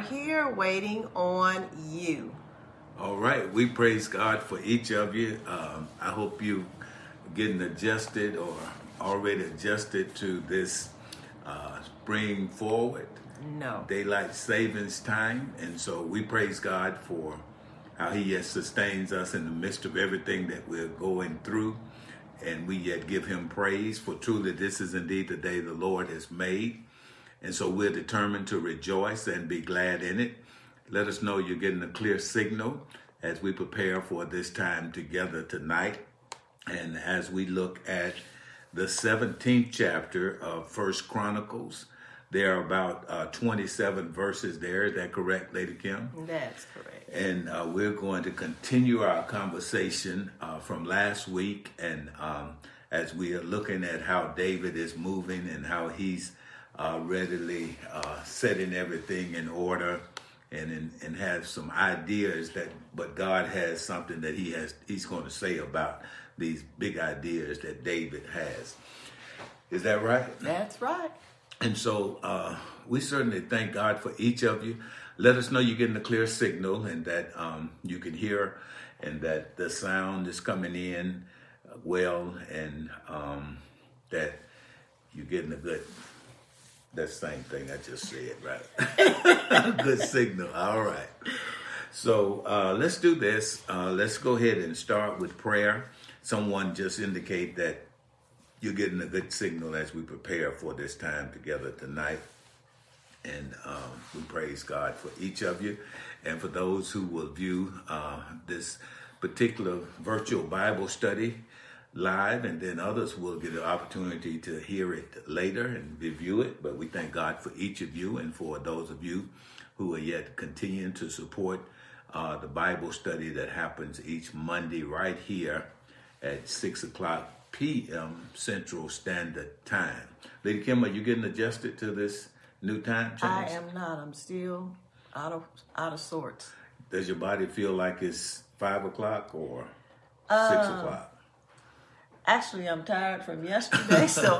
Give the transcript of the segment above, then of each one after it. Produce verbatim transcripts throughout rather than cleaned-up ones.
here waiting on you. All right. We praise God for each of you. Um, I hope you getting adjusted or already adjusted to this uh, spring forward. No. Daylight savings time. And so we praise God for how he yet sustains us in the midst of everything that we're going through. And we yet give him praise, for truly this is indeed the day the Lord has made. And so we're determined to rejoice and be glad in it. Let us know you're getting a clear signal as we prepare for this time together tonight. And as we look at the seventeenth chapter of First Chronicles, there are about uh, twenty-seven verses there. Is that correct, Lady Kim? That's correct. And uh, we're going to continue our conversation uh, from last week. And um, as we are looking at how David is moving and how he's uh, readily uh, setting everything in order and in, and have some ideas that, but God has something that he has, he's going to say about these big ideas that David has. Is that right? That's right. And so uh, we certainly thank God for each of you. Let us know you're getting a clear signal and that um, you can hear and that the sound is coming in well and um, that you're getting a good, that same thing I just said, right? Good signal. All right. So uh, let's do this. Uh, let's go ahead and start with prayer. Someone just indicate that you're getting a good signal as we prepare for this time together tonight. And um, we praise God for each of you. And for those who will view uh, this particular virtual Bible study live, and then others will get an opportunity to hear it later and review it. But we thank God for each of you and for those of you who are yet continuing to support uh, the Bible study that happens each Monday right here at six o'clock p.m. Central Standard Time. Lady Kim, are you getting adjusted to this new time change? I am not. I'm still out of out of sorts. Does your body feel like it's five o'clock or uh, six o'clock? Actually, I'm tired from yesterday, so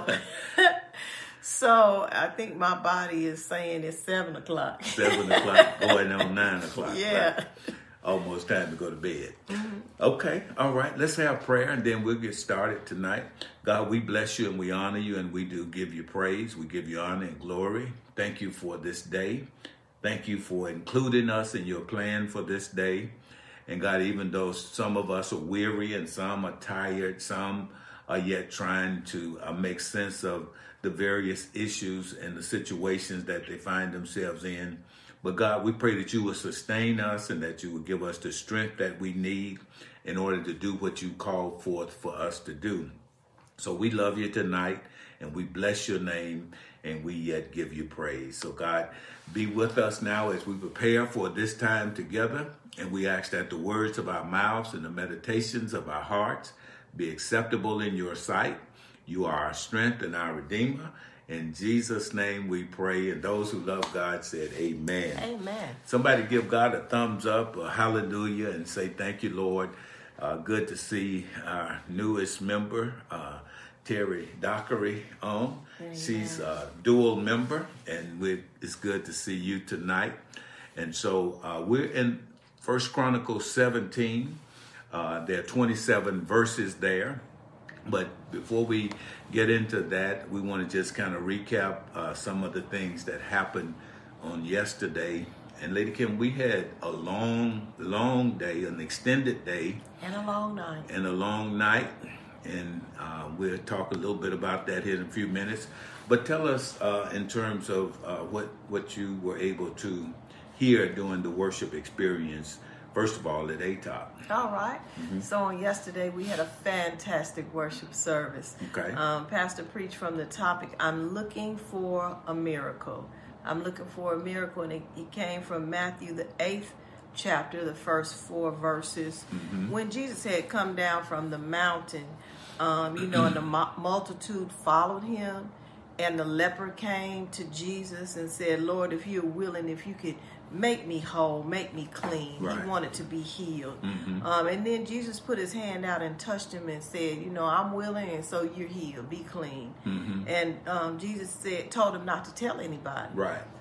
so I think my body is saying it's seven o'clock. Seven o'clock, going on nine o'clock. Yeah. Right? Almost time to go to bed. Mm-hmm. Okay, all right. Let's have prayer and then we'll get started tonight. God, we bless you and we honor you and we do give you praise. We give you honor and glory. Thank you for this day. Thank you for including us in your plan for this day. And God, even though some of us are weary and some are tired, some are yet trying to uh, make sense of the various issues and the situations that they find themselves in. But God, we pray that you will sustain us and that you will give us the strength that we need in order to do what you called forth for us to do. So we love you tonight and we bless your name and we yet give you praise. So God, be with us now as we prepare for this time together. And we ask that the words of our mouths and the meditations of our hearts be acceptable in your sight. You are our strength and our Redeemer. In Jesus' name we pray, and those who love God said amen. Amen. Somebody give God a thumbs up, a hallelujah, and say thank you, Lord. Uh, good to see our newest member, uh, Terry Dockery, on. Amen. She's a dual member, and we, it's good to see you tonight. And so uh, we're in First Chronicles seventeen. Uh, there are twenty-seven verses there. But before we get into that, we want to just kind of recap uh, some of the things that happened on yesterday. And Lady Kim, we had a long, long day, an extended day. And a long night. And a long night. And uh, we'll talk a little bit about that here in a few minutes. But tell us uh, in terms of uh, what, what you were able to hear during the worship experience. First of all, at A T O P. All right. Mm-hmm. So on yesterday, we had a fantastic worship service. Okay. Um, Pastor preached from the topic, I'm looking for a miracle. I'm looking for a miracle. And it, it came from Matthew, the eighth chapter, the first four verses. Mm-hmm. When Jesus had come down from the mountain, um, you know, and the multitude followed him. And the leper came to Jesus and said, Lord, if you're willing, if you could make me whole, make me clean. Right. He wanted to be healed. Mm-hmm. Um, and then Jesus put his hand out and touched him and said, you know, I'm willing, and so you're healed. Be clean. Mm-hmm. And um, Jesus said, told him not to tell anybody. Right.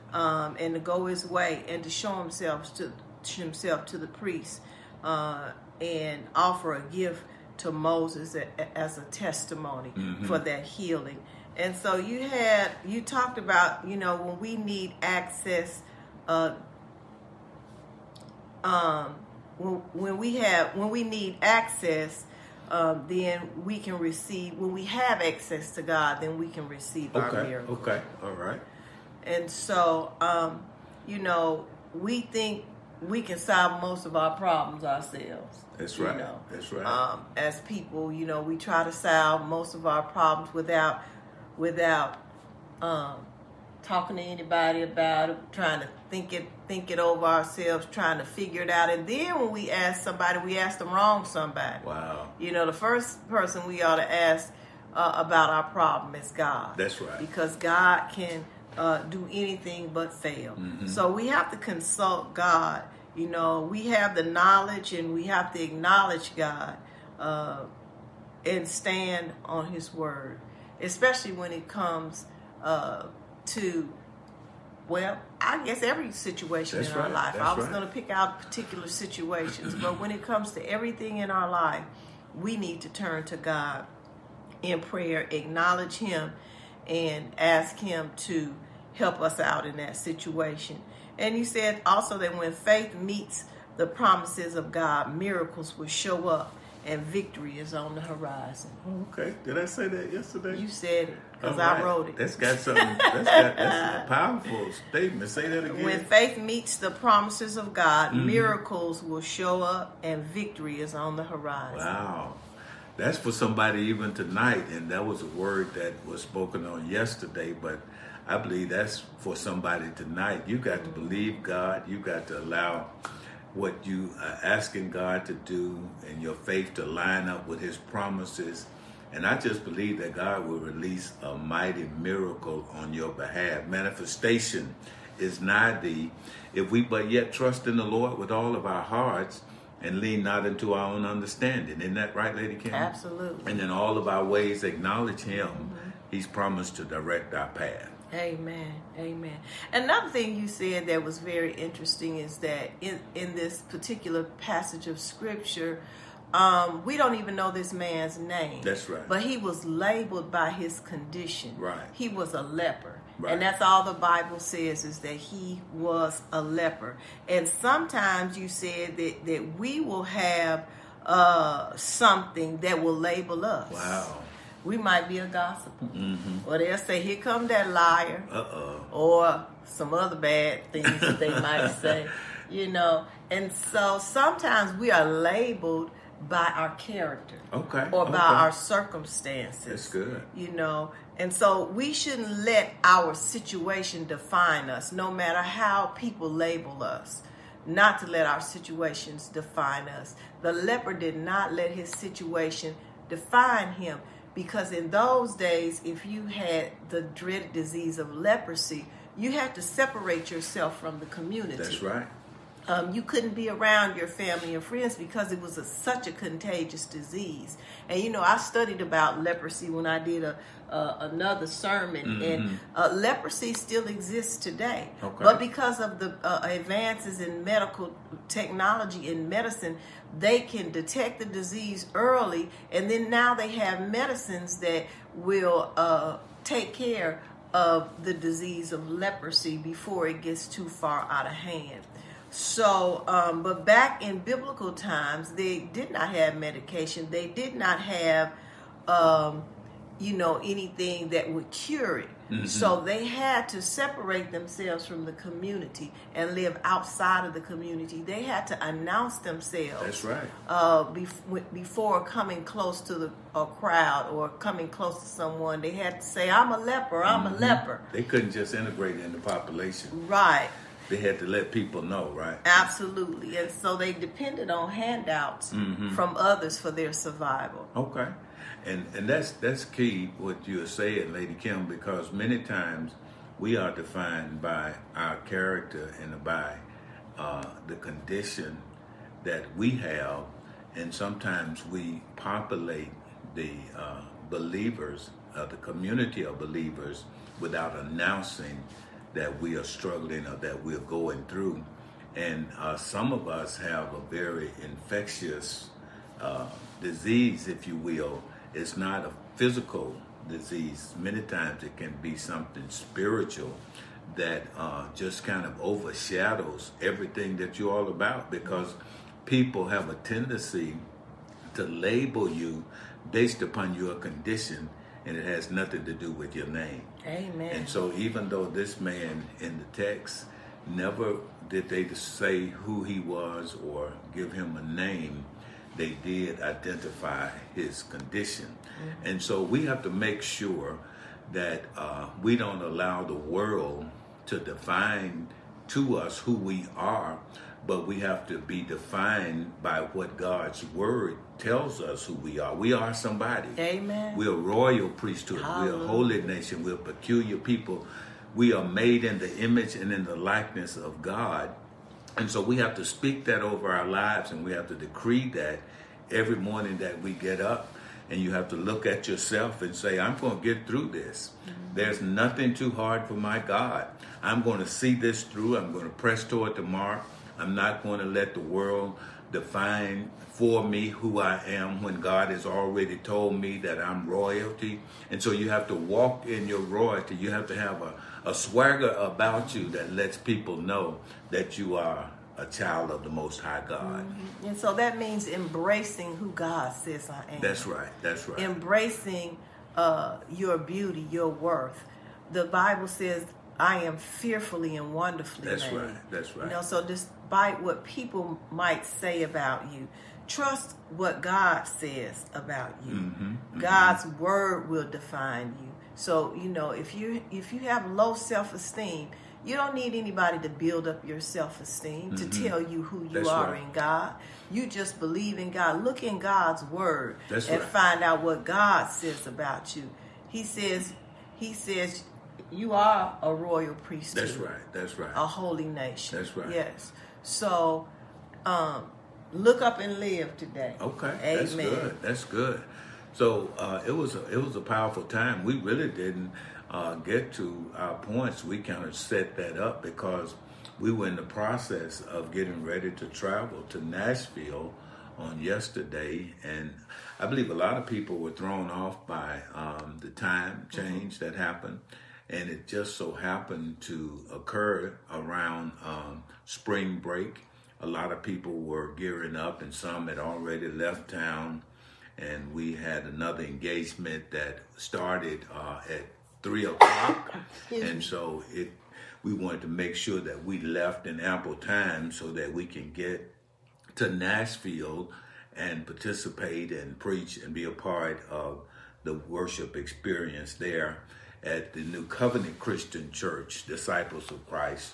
um, and to go his way and to show himself to, to himself to the priest uh, and offer a gift to Moses a, a, as a testimony mm-hmm. for that healing. And so you had you talked about, you know, when we need access, uh, um, when, when we have when we need access. Um, then we can receive, when we have access to God, then we can receive okay, our miracle. Okay, all right. And so, um, you know, we think we can solve most of our problems ourselves. That's right. You know? That's right. Um, as people, you know, we try to solve most of our problems without, without um, talking to anybody about it, trying to think it, think it over ourselves, trying to figure it out. And then when we ask somebody, we ask the wrong somebody. Wow. You know, the first person we ought to ask uh, about our problem is God. That's right. Because God can uh, do anything but fail. Mm-hmm. So we have to consult God. You know, we have the knowledge and we have to acknowledge God uh, and stand on his word, especially when it comes uh, to, well, I guess every situation That's in right. our life. That's I was right. going to pick out particular situations, but when it comes to everything in our life, we need to turn to God in prayer, acknowledge him, and ask him to help us out in that situation. And you said also that when faith meets the promises of God, miracles will show up and victory is on the horizon. Okay. Did I say that yesterday? You said it because right. I wrote it. That's got something. That's, got, that's a powerful statement. Say that again. When faith meets the promises of God, mm-hmm. miracles will show up and victory is on the horizon. Wow. That's for somebody even tonight, and that was a word that was spoken on yesterday, but I believe that's for somebody tonight. You got to believe God. You got to allow what you are asking God to do and your faith to line up with his promises. And I just believe that God will release a mighty miracle on your behalf. Manifestation is nigh thee, if we but yet trust in the Lord with all of our hearts and lean not into our own understanding. Isn't that right, Lady Kim? Absolutely. And in all of our ways acknowledge him. Mm-hmm. He's promised to direct our path. Amen. Amen. Another thing you said that was very interesting is that in, in this particular passage of scripture, um, we don't even know this man's name. That's right. But he was labeled by his condition. Right. He was a leper. Right. And that's all the Bible says is that he was a leper. And sometimes you said that, that we will have uh, something that will label us. Wow. We might be a gossiper. Mm-hmm. Or they'll say, here come that liar. Uh-oh. Or some other bad things that they might say. You know. And so sometimes we are labeled by our character. Okay. Or okay. by our circumstances. That's good. You know. And so we shouldn't let our situation define us, no matter how people label us. Not to let our situations define us. The leper did not let his situation define him. Because in those days, if you had the dreaded disease of leprosy, you had to separate yourself from the community. That's right. Um, you couldn't be around your family and friends because it was a, such a contagious disease. And, you know, I studied about leprosy when I did a uh, another sermon. Mm-hmm. And uh, leprosy still exists today. Okay. But because of the uh, advances in medical technology and medicine, they can detect the disease early. And then now they have medicines that will uh, take care of the disease of leprosy before it gets too far out of hand. So, um, but back in biblical times, they did not have medication. They did not have, um, you know, anything that would cure it. Mm-hmm. So they had to separate themselves from the community and live outside of the community. They had to announce themselves. That's right. Uh, bef- before coming close to the a crowd or coming close to someone, they had to say, "I'm a leper. I'm mm-hmm. a leper." They couldn't just integrate in the population. Right. They had to let people know, right? Absolutely. And so they depended on handouts mm-hmm. from others for their survival. Okay. And and that's that's key what you're saying, Lady Kim, because many times we are defined by our character and by uh, the condition that we have, and sometimes we populate the uh, believers, uh, the community of believers, without announcing that we are struggling or that we're going through. And uh, some of us have a very infectious uh, disease, if you will. It's not a physical disease. Many times it can be something spiritual that uh, just kind of overshadows everything that you're all about, because people have a tendency to label you based upon your condition, and it has nothing to do with your name. Amen. And so even though this man in the text, never did they say who he was or give him a name, they did identify his condition. Mm-hmm. And so we have to make sure that uh, we don't allow the world to define to us who we are, but we have to be defined by what God's word tells us who we are. We are somebody. Amen. We're a royal priesthood. Hallelujah. We're a holy nation. We're a peculiar people. We are made in the image and in the likeness of God. And so we have to speak that over our lives, and we have to decree that every morning that we get up. And you have to look at yourself and say, I'm going to get through this. Mm-hmm. There's nothing too hard for my God. I'm going to see this through. I'm going to press toward the mark. I'm not going to let the world define for me who I am when God has already told me that I'm royalty. And so you have to walk in your royalty. You have to have a, a swagger about you that lets people know that you are a child of the Most High God. Mm-hmm. And so that means embracing who God says I am. That's right. That's right. Embracing uh, your beauty, your worth. The Bible says, I am fearfully and wonderfully That's made. right. That's right. You know, so despite what people might say about you, trust what God says about you. Mm-hmm. God's mm-hmm. word will define you. So, you know, if you if you have low self-esteem, you don't need anybody to build up your self-esteem, mm-hmm. to tell you who you That's are right. in God. You just believe in God. Look in God's word That's and right. find out what God says about you. He says, He says, you are a royal priesthood. That's right. That's right. A holy nation. That's right. Yes. So, um, look up and live today. Okay. Amen. That's good. That's good. So uh, it was a, it was a powerful time. We really didn't uh, get to our points. We kind of set that up because we were in the process of getting ready to travel to Nashville on yesterday, and I believe a lot of people were thrown off by um, the time change mm-hmm. that happened, and it just so happened to occur around um, spring break. A lot of people were gearing up, and some had already left town. And we had another engagement that started uh, at three o'clock. And so it, we wanted to make sure that we left in ample time so that we can get to Nashville and participate and preach and be a part of the worship experience there at the New Covenant Christian Church, Disciples of Christ,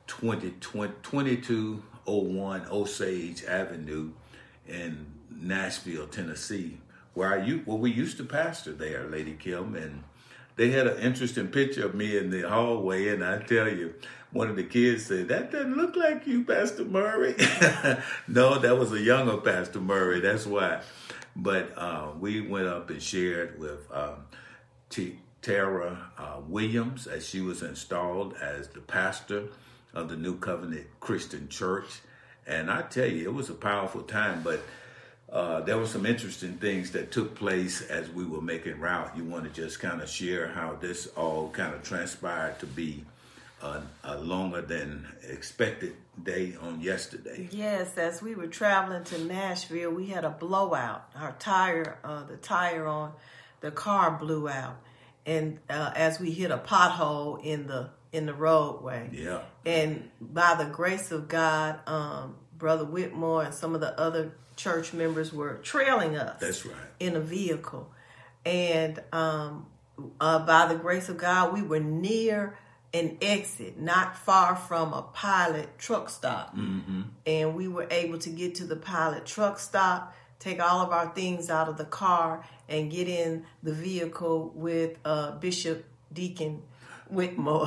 twenty-two oh one Osage Avenue in Nashville, Tennessee, where I, where we used to pastor there, Lady Kim, and they had an interesting picture of me in the hallway, and I tell you, one of the kids said, that doesn't look like you, Pastor Murray. No, that was a younger Pastor Murray, that's why. But uh, we went up and shared with um, T- Tara uh, Williams as she was installed as the pastor of the New Covenant Christian Church. And I tell you, it was a powerful time, but uh, there were some interesting things that took place as we were making route. You want to just kind of share how this all kind of transpired to be a, a longer than expected day on yesterday. Yes, as we were traveling to Nashville, we had a blowout. Our tire, uh, the tire on the car blew out. And uh, as we hit a pothole in the in the roadway. Yeah. And by the grace of God, um, Brother Whitmore and some of the other church members were trailing us. That's right. In a vehicle. And um, uh, by the grace of God, we were near an exit, not far from a Pilot truck stop. Mm-hmm. And we were able to get to the Pilot truck stop, take all of our things out of the car, and get in the vehicle with uh, Bishop Deacon Whitmore.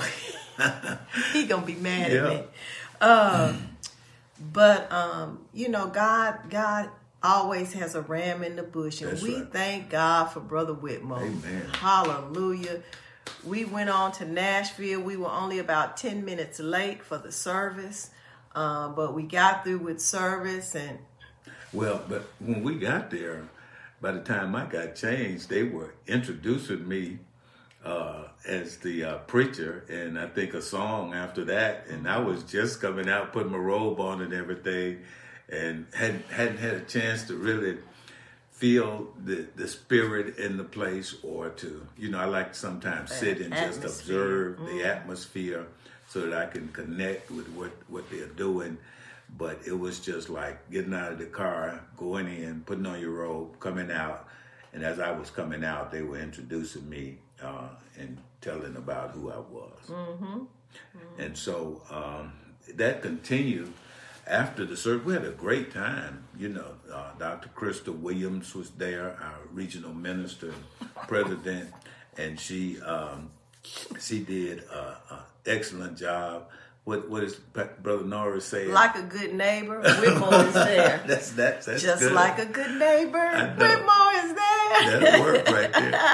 He gonna be mad yeah. at me. Uh, but um, you know, God, God always has a ram in the bush, and That's we right. thank God for Brother Whitmore. Amen. Hallelujah. we went on to Nashville. We were only about ten minutes late for the service, uh, but we got through with service. And well, but when we got there, by the time I got changed, they were introducing me uh, as the uh, preacher, and I think a song after that. And I was just coming out, putting my robe on and everything, and hadn't hadn't had a chance to really feel the, the spirit in the place, or to, you know, I like to sometimes sit and just observe mm. the atmosphere so that I can connect with what, what they're doing. But it was just like getting out of the car, going in, putting on your robe, coming out. And as I was coming out, they were introducing me uh, and telling about who I was. Mm-hmm. Mm-hmm. And so um, that continued. After the service, we had a great time. You know, uh, Doctor Crystal Williams was there, our regional minister, president, and she um, she did an excellent job. What what is Brother Norris saying? Like a good neighbor, Whitmore is there. that's that's that's just good. Like a good neighbor, Whitmore is there. That'll work right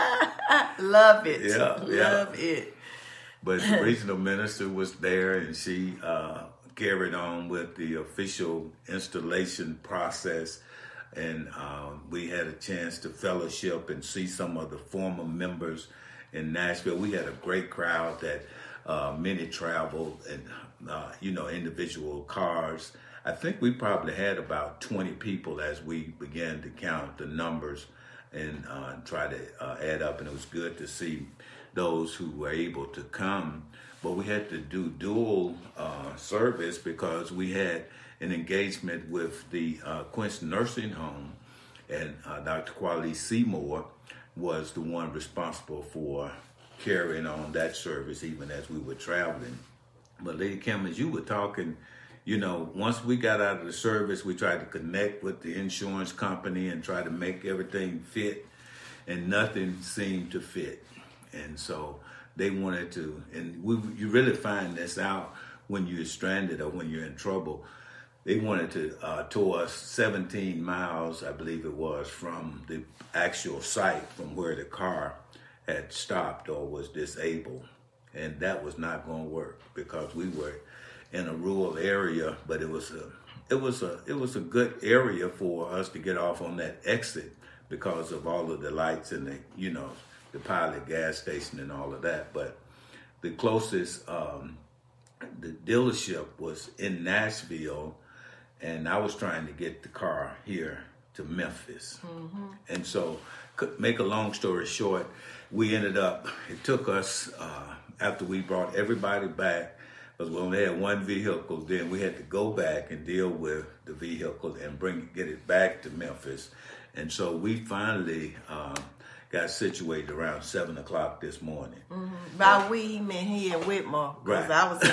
there. Love it. Yeah, love yeah. it. But the regional minister was there, and she uh, carried on with the official installation process, and um, we had a chance to fellowship and see some of the former members in Nashville. We had a great crowd that uh, many traveled, and uh, you know, individual cars. I think we probably had about twenty people as we began to count the numbers and uh, try to uh, add up, and it was good to see those who were able to come. But we had to do dual uh, service because we had an engagement with the uh, Quincy Nursing Home, and uh, Doctor Quali Seymour was the one responsible for carrying on that service even as we were traveling. But Lady Kim, as you were talking, you know, once we got out of the service, we tried to connect with the insurance company and try to make everything fit, and nothing seemed to fit. And so they wanted to, and we, you really find this out when you're stranded or when you're in trouble. They wanted to uh, tow us seventeen miles, I believe it was, from the actual site from where the car had stopped or was disabled. And that was not going to work because we were in a rural area, but it was a it was a it was a good area for us to get off on that exit because of all of the lights and the, you know, the Pilot gas station and all of that. But the closest um, the dealership was in Nashville, and I was trying to get the car here to Memphis. Mm-hmm. And so, make a long story short, we ended up, it took us, uh, after we brought everybody back, because we only had one vehicle, then we had to go back and deal with the vehicle and bring get it back to Memphis. And so we finally um, got situated around seven o'clock this morning. Mm-hmm. By we, he meant he and Whitmore, because right. I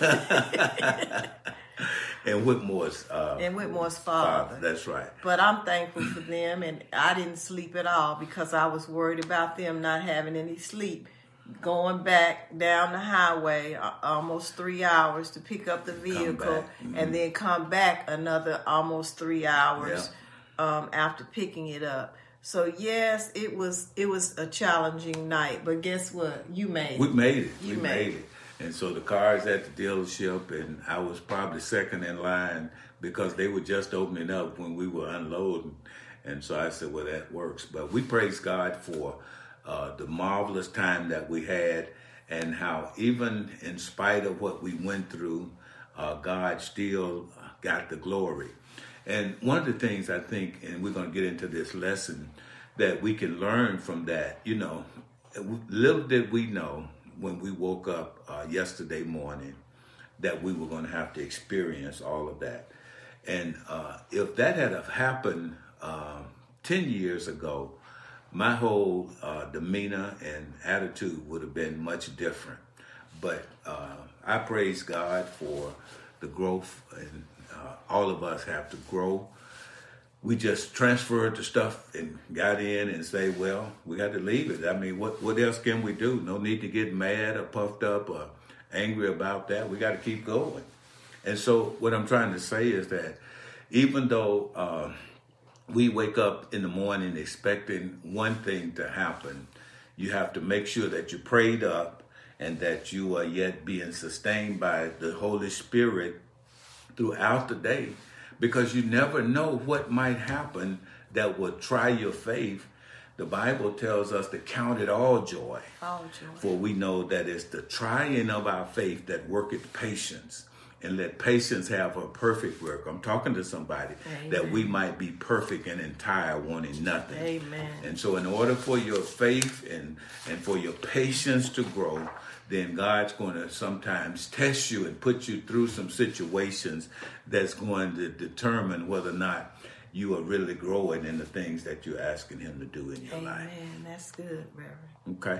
was in And Whitmore's uh, and Whitmore's father. father. That's right. But I'm thankful for them, and I didn't sleep at all because I was worried about them not having any sleep. Going back down the highway uh, almost three hours to pick up the vehicle, mm-hmm. and then come back another almost three hours yeah. um, after picking it up. So yes, it was it was a challenging night, but guess what? You made it. We made it. You we made, made it. it. And so the car's at the dealership, and I was probably second in line because they were just opening up when we were unloading. And so I said, well, that works. But we praise God for uh, the marvelous time that we had, and how even in spite of what we went through, uh, God still got the glory. And one of the things I think, and we're going to get into this lesson, that we can learn from that, you know, little did we know when we woke up uh, yesterday morning that we were going to have to experience all of that. And uh, if that had have happened uh, ten years ago, my whole uh, demeanor and attitude would have been much different. But uh, I praise God for the growth, and uh, all of us have to grow. We just transferred the stuff and got in and say, well, we got to leave it. I mean, what, what else can we do? No need to get mad or puffed up or angry about that. We got to keep going. And so what I'm trying to say is that even though uh, we wake up in the morning expecting one thing to happen, You have to make sure that you're prayed up and that you are yet being sustained by the Holy Spirit throughout the day, because you never know what might happen that will try your faith. The Bible tells us to count it all joy, all joy, for we know that it's the trying of our faith that worketh patience. And let patience have her perfect work. I'm talking to somebody. Amen. That we might be perfect and entire, wanting nothing. Amen. And so in order for your faith and, and for your patience to grow, then God's going to sometimes test you and put you through some situations that's going to determine whether or not you are really growing in the things that you're asking him to do in your Amen. life. Amen. That's good, Reverend. Okay.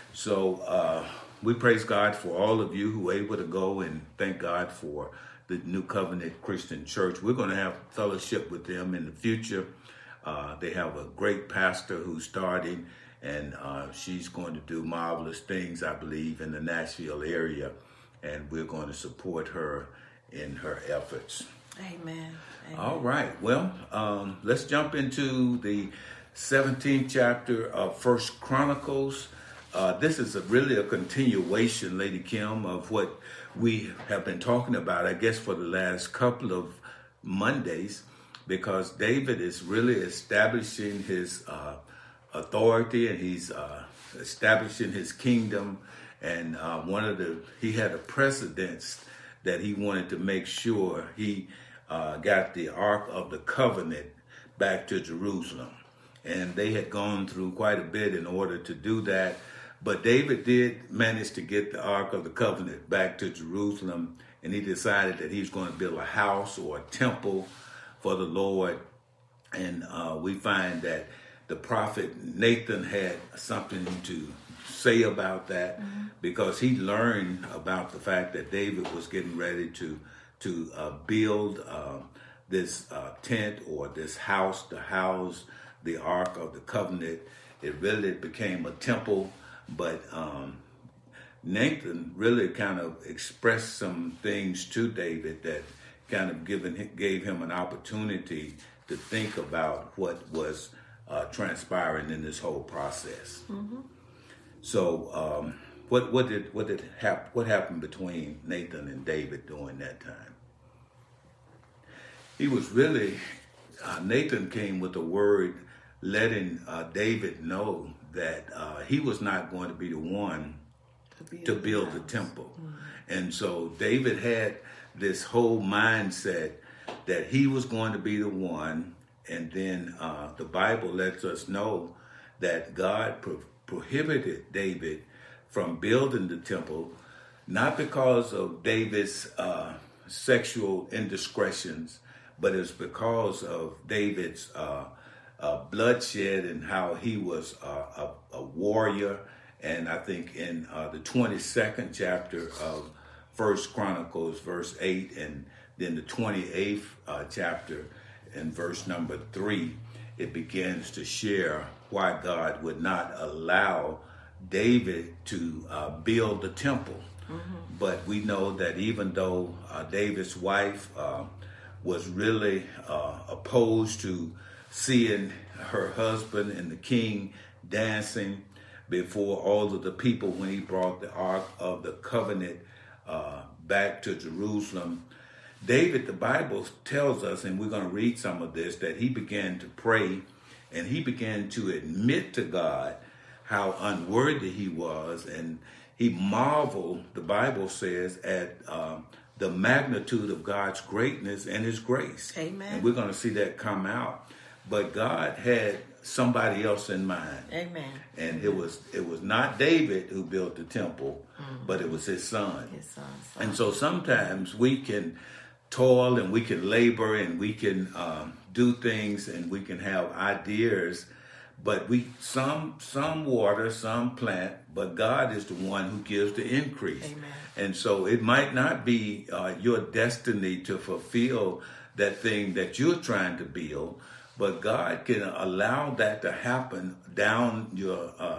So uh, we praise God for all of you who were able to go, and thank God for the New Covenant Christian Church. We're going to have fellowship with them in the future. Uh, they have a great pastor who's starting, and uh, she's going to do marvelous things, I believe, in the Nashville area, and we're going to support her in her efforts. Amen. Amen. All right. Well, um, let's jump into the seventeenth chapter of First Chronicles. Uh, this is a, really a continuation, Lady Kim, of what we have been talking about, I guess, for the last couple of Mondays, because David is really establishing his uh, authority, and he's uh, establishing his kingdom. And uh, one of the, he had a precedence that he wanted to make sure he uh, got the Ark of the Covenant back to Jerusalem. And they had gone through quite a bit in order to do that. But David did manage to get the Ark of the Covenant back to Jerusalem, and he decided that he's going to build a house or a temple for the Lord. And uh, we find that the prophet Nathan had something to say about that, mm-hmm. because he learned about the fact that David was getting ready to to uh, build uh, this uh, tent or this house to house the Ark of the Covenant. It really became a temple. But um, Nathan really kind of expressed some things to David that kind of given gave him an opportunity to think about what was uh, transpiring in this whole process. Mm-hmm. So, um, what what did what did hap- what happened between Nathan and David during that time? He was really uh, Nathan came with a word letting uh, David know that uh, he was not going to be the one to, to build the, the temple. Mm-hmm. And so David had this whole mindset that he was going to be the one. And then uh, the Bible lets us know that God pro- prohibited David from building the temple, not because of David's uh, sexual indiscretions, but it's because of David's uh, Uh, bloodshed and how he was uh, a, a warrior. And I think in uh, the twenty-second chapter of First Chronicles, verse eight, and then the twenty-eighth uh, chapter in verse number three, it begins to share why God would not allow David to uh, build the temple. Mm-hmm. But we know that even though uh, David's wife uh, was really uh, opposed to seeing her husband and the king dancing before all of the people when he brought the Ark of the Covenant uh, back to Jerusalem, David, the Bible tells us, and we're going to read some of this, that he began to pray and he began to admit to God how unworthy he was, and he marveled, the Bible says, at um, the magnitude of God's greatness and his grace. Amen. And we're going to see that come out. But God had somebody else in mind. Amen. And it was it was not David who built the temple, mm-hmm. but it was his son. His son. son. And so sometimes we can toil and we can labor and we can um, do things and we can have ideas, but we some some water, some plant, but God is the one who gives the increase. Amen. And so it might not be uh, your destiny to fulfill that thing that you're trying to build, but God can allow that to happen down your uh,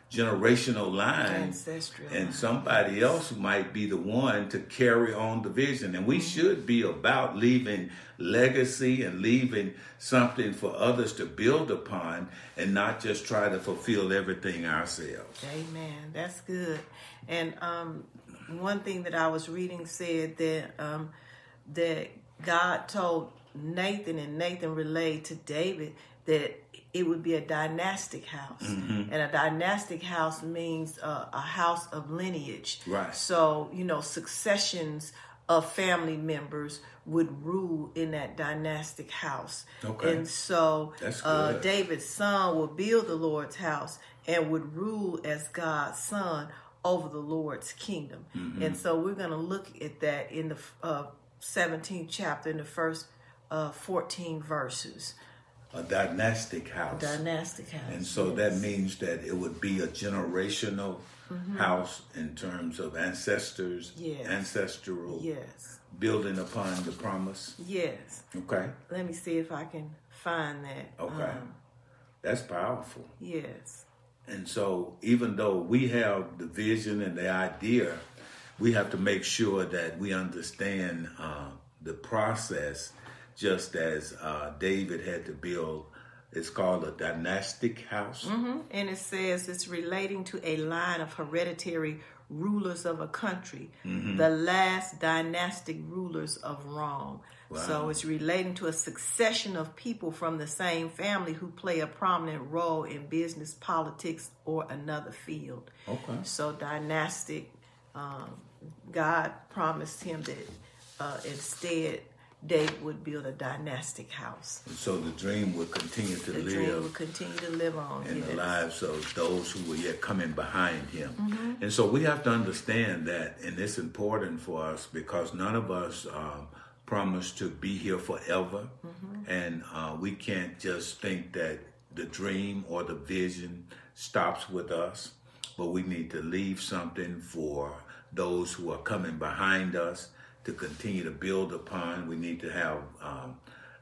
generational line, ancestral and line. somebody else might be the one to carry on the vision. And we mm-hmm. should be about leaving legacy and leaving something for others to build upon, and not just try to fulfill everything ourselves. Amen. That's good. And um, one thing that I was reading said that um, that God told Nathan, and Nathan relayed to David, that it would be a dynastic house. Mm-hmm. And a dynastic house means uh, a house of lineage. Right. So, you know, successions of family members would rule in that dynastic house. Okay. And so That's uh, good. David's son will build the Lord's house and would rule as God's son over the Lord's kingdom. Mm-hmm. And so we're going to look at that in the uh, seventeenth chapter, in the first uh, fourteen verses. A dynastic house. A dynastic house. And so yes. that means that it would be a generational mm-hmm. house in terms of ancestors, yes. ancestral, yes. building upon the promise. Yes. Okay. Let me see if I can find that. Okay. Um, That's powerful. yes. And so even though we have the vision and the idea, we have to make sure that we understand uh, the process, just as uh, David had to build. It's called a dynastic house. Mm-hmm. And it says it's relating to a line of hereditary rulers of a country, mm-hmm. the last dynastic rulers of Rome. Wow. So it's relating to a succession of people from the same family who play a prominent role in business, politics, or another field. Okay. So dynastic, um, God promised him that uh, instead David would build a dynastic house. And so the dream would continue to the live. The dream would continue to live on. In yes. the lives of those who were yet coming behind him. Mm-hmm. And so we have to understand that, and it's important for us because none of us um, promise to be here forever. Mm-hmm. And uh, we can't just think that the dream or the vision stops with us, but we need to leave something for those who are coming behind us to continue to build upon. We need to have um,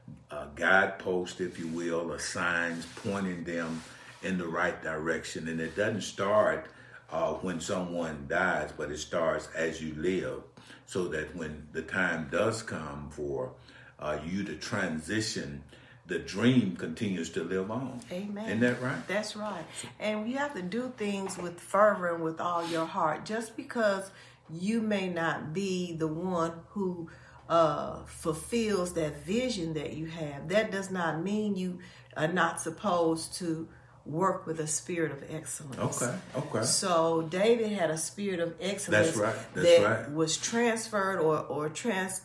a guidepost, if you will, or signs pointing them in the right direction. And it doesn't start uh, when someone dies, but it starts as you live, so that when the time does come for uh, you to transition, the dream continues to live on. Amen. Isn't that right? That's right. And we have to do things with fervor and with all your heart. Just because you may not be the one who uh, fulfills that vision that you have, that does not mean you are not supposed to work with a spirit of excellence. Okay, okay. So David had a spirit of excellence. That's right. That's that right. was transferred or, or transmitted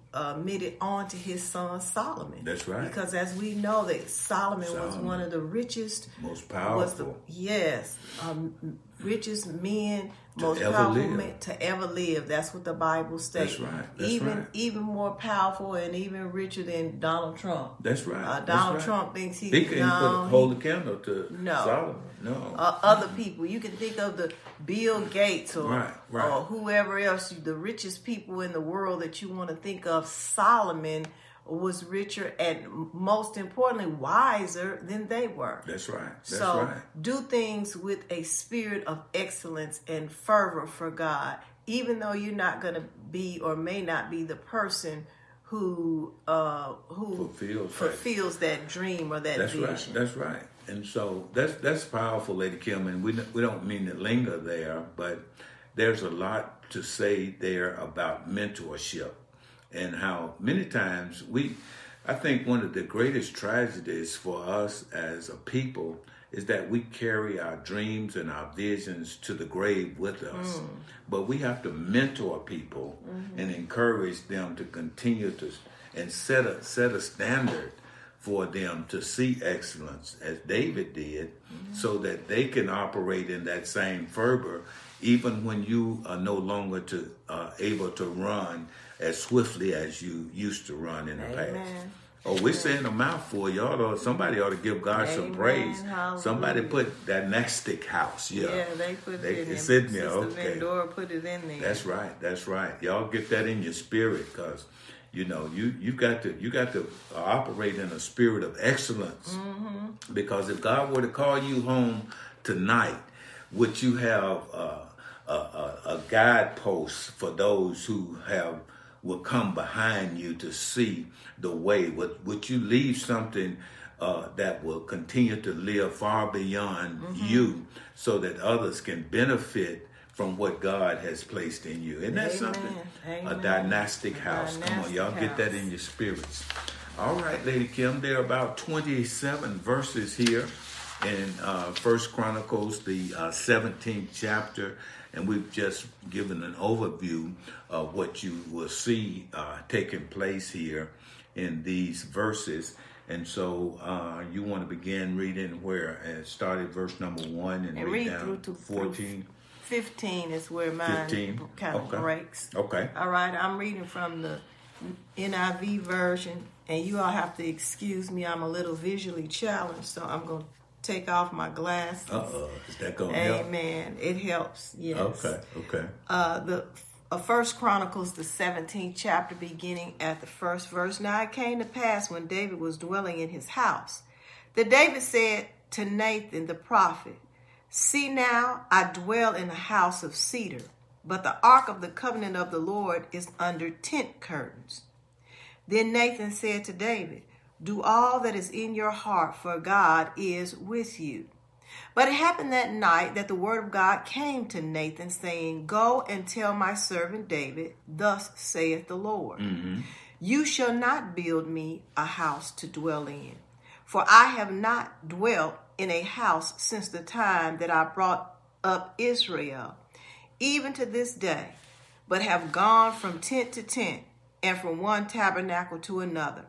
uh, on to his son Solomon. That's right. Because as we know that Solomon, Solomon. was one of the richest, most powerful. Was the, yes, um, richest men, to most ever powerful live. men to ever live. That's what the Bible states. That's right. That's even right. even more powerful and even richer than Donald Trump. That's right. Uh, That's Donald right. Trump thinks he he can no, put, hold a candle to no. Solomon. No. Uh, other people. You can think of the Bill Gates or, right, right. or whoever else, the richest people in the world that you want to think of. Solomon was richer and most importantly wiser than they were. That's right. That's so right. do things with a spirit of excellence and fervor for God, even though you're not going to be or may not be the person who uh, who fulfills, fulfills that dream or that that's vision. Right. That's right. And so that's that's powerful, Lady Kim. And we we don't mean to linger there, but there's a lot to say there about mentorship and how many times we, I think one of the greatest tragedies for us as a people is that we carry our dreams and our visions to the grave with us. Mm. But we have to mentor people mm-hmm. and encourage them to continue to and set a set a standard for them to see excellence as David did, mm-hmm. so that they can operate in that same fervor even when you are no longer to uh, able to run as swiftly as you used to run in the Amen. past. Oh, we're saying a mouthful, y'all. Ought, somebody ought to give God Amen. some praise. Hallelujah. Somebody put that dynastic house. Yeah, yeah they put they, it in. It's in there. Sister Okay. Vendora put it in there. That's right. That's right. Y'all get that in your spirit, because you know you you got to you got to operate in a spirit of excellence. Mm-hmm. Because if God were to call you home tonight would you have uh, a, a, a guidepost for those who have will come behind you to see the way? Would, would you leave something uh, that will continue to live far beyond mm-hmm. you so that others can benefit from what God has placed in you? Isn't that Amen. something? Amen. A dynastic house. Dynastic Come on, y'all house. Get that in your spirits. All right, Lady Kim, there are about twenty-seven verses here in uh, First Chronicles, the uh, seventeenth chapter, and we've just given an overview of what you will see uh, taking place here in these verses. And so uh, you want to begin reading where? And start at verse number one and, and read, read down through to fourteen. fifteen is where mine fifteen. Kind of okay. breaks. Okay. All right, I'm reading from the N I V version, and you all have to excuse me. I'm a little visually challenged, so I'm going to take off my glasses. Uh-oh. Is that going to help? Amen. It helps, yes. Okay, okay. Uh, the uh, First Chronicles, the seventeenth chapter, beginning at the first verse. Now it came to pass when David was dwelling in his house, that David said to Nathan the prophet, "See now, I dwell in a house of cedar, but the ark of the covenant of the Lord is under tent curtains." Then Nathan said to David, "Do all that is in your heart, for God is with you." But it happened that night that the word of God came to Nathan, saying, "Go and tell my servant David, thus saith the Lord, mm-hmm. you shall not build me a house to dwell in, for I have not dwelt in a house since the time that I brought up Israel, even to this day, but have gone from tent to tent, and from one tabernacle to another.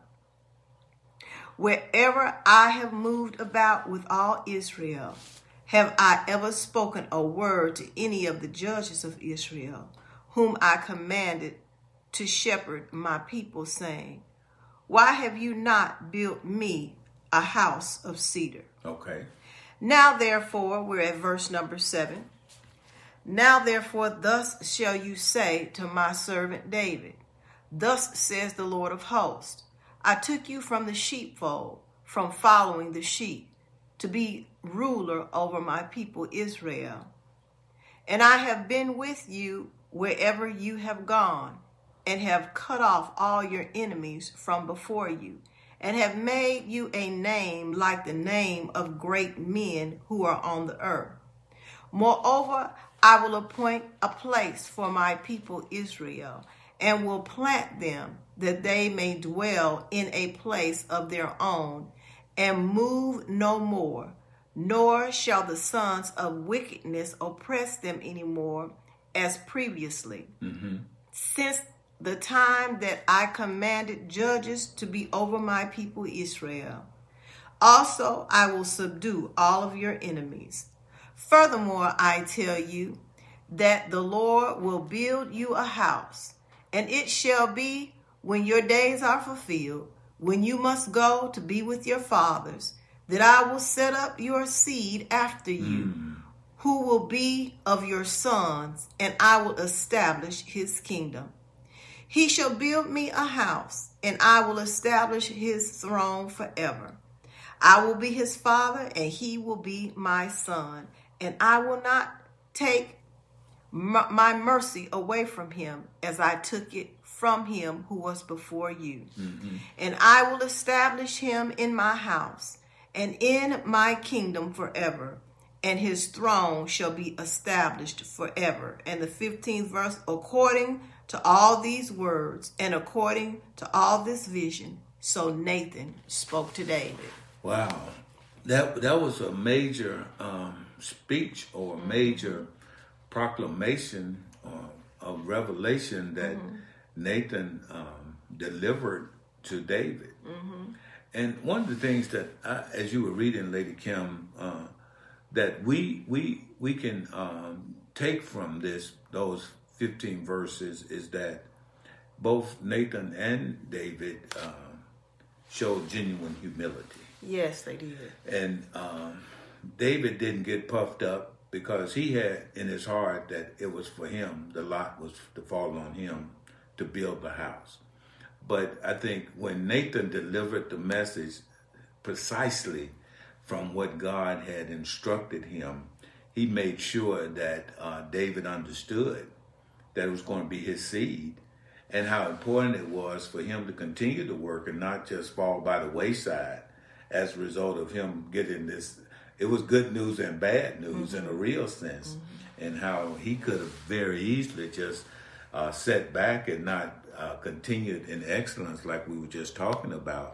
Wherever I have moved about with all Israel, have I ever spoken a word to any of the judges of Israel, whom I commanded to shepherd my people, saying, why have you not built me a house of cedar?" Okay. Now, therefore, we're at verse number seven. "Now, therefore, thus shall you say to my servant David, thus says the Lord of hosts, I took you from the sheepfold, from following the sheep, to be ruler over my people Israel. And I have been with you wherever you have gone, and have cut off all your enemies from before you, and have made you a name like the name of great men who are on the earth. Moreover, I will appoint a place for my people Israel, and will plant them, that they may dwell in a place of their own, and move no more, nor shall the sons of wickedness oppress them any more as previously. Mm-hmm. Since the time that I commanded judges to be over my people Israel. Also, I will subdue all of your enemies. Furthermore, I tell you that the Lord will build you a house, and it shall be when your days are fulfilled, when you must go to be with your fathers, that I will set up your seed after you, mm. who will be of your sons, and I will establish his kingdom. He shall build me a house, and I will establish his throne forever. I will be his father, and he will be my son, and I will not take m- my mercy away from him as I took it from him who was before you. Mm-hmm. And I will establish him in my house and in my kingdom forever, and his throne shall be established forever. And the fifteenth verse, according to all these words and according to all this vision, so Nathan spoke to David. Wow. That that was a major um, speech or a major mm-hmm. proclamation uh, of revelation that mm-hmm. Nathan um, delivered to David. Mm-hmm. And one of the things that, I, as you were reading, Lady Kim, uh, that we we we can um, take from this those fifteen verses is that both Nathan and David uh, showed genuine humility. Yes, they did. And um, David didn't get puffed up because he had in his heart that it was for him, the lot was to fall on him to build the house. But I think when Nathan delivered the message precisely from what God had instructed him, he he made sure that uh, David understood that it was going to be his seed, and how important it was for him to continue to work and not just fall by the wayside as a result of him getting this. It was good news and bad news mm-hmm. in a real sense, mm-hmm. and how he could have very easily just uh, sat back and not uh, continued in excellence like we were just talking about.